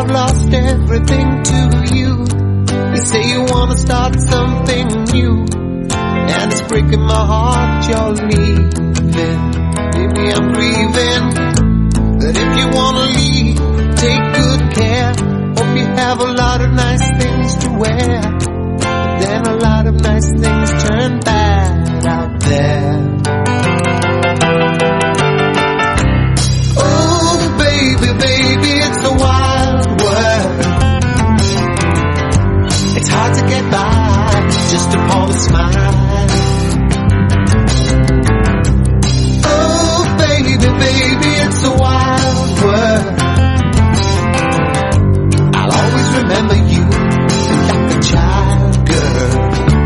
I've lost everything to you. You say you wanna start something new, and it's breaking my heart you're leaving. Baby, I'm grieving, but if you wanna leave, take good care. Hope you have a lot of nice things to wear, but then a lot of nice things turn bad out there. Oh baby, baby, it's a wild world. It's hard to get by just upon a smile. Oh baby, baby, it's a wild world. I'll always remember you like a child, girl.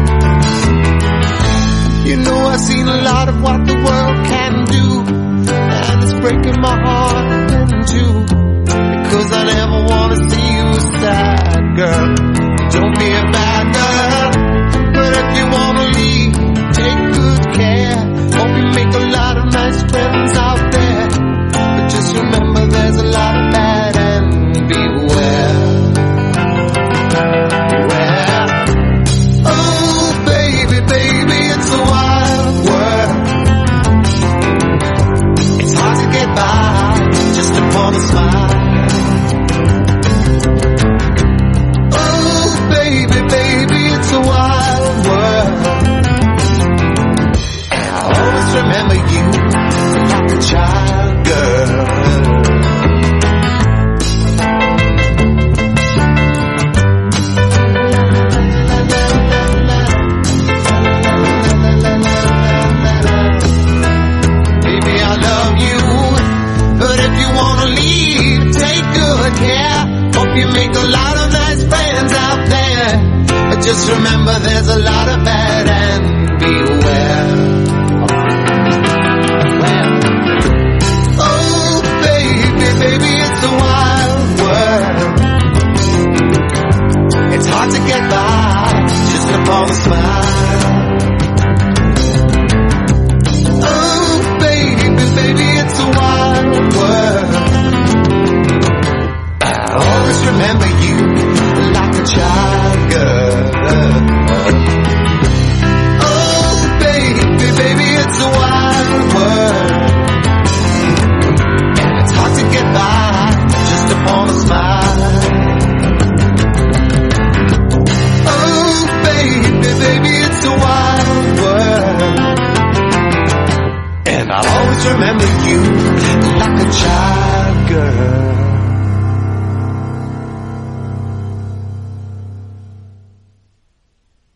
You know I've seen a lot of what the world can do, and it's breaking my heart in two, because I never wanna see you sad, girl. Don't be a bad girl, but if you wanna leave, take good care. Hope you make a lot of nice friends out there, but just remember there's a lot of bad, and beware. Beware. Oh baby, baby, it's a wild world. It's hard to get by just upon a smile. Baby, baby, it's a wild world. And I'll always remember you like a child, girl. Baby, I love you, but if you wanna leave, take good care. Hope you make a lot of nice friends out there, but just remember there's a lot of bad, and beware. Oh baby, baby, it's a wild world. It's hard to get by just upon a smile. Oh baby, baby, it's a wild world. I'll always remember you like a child, girl. Oh baby, baby, it's a wild world, and it's hard to get by just upon a smile. Oh baby, baby, it's a wild world, and I'll always remember you like a child, girl.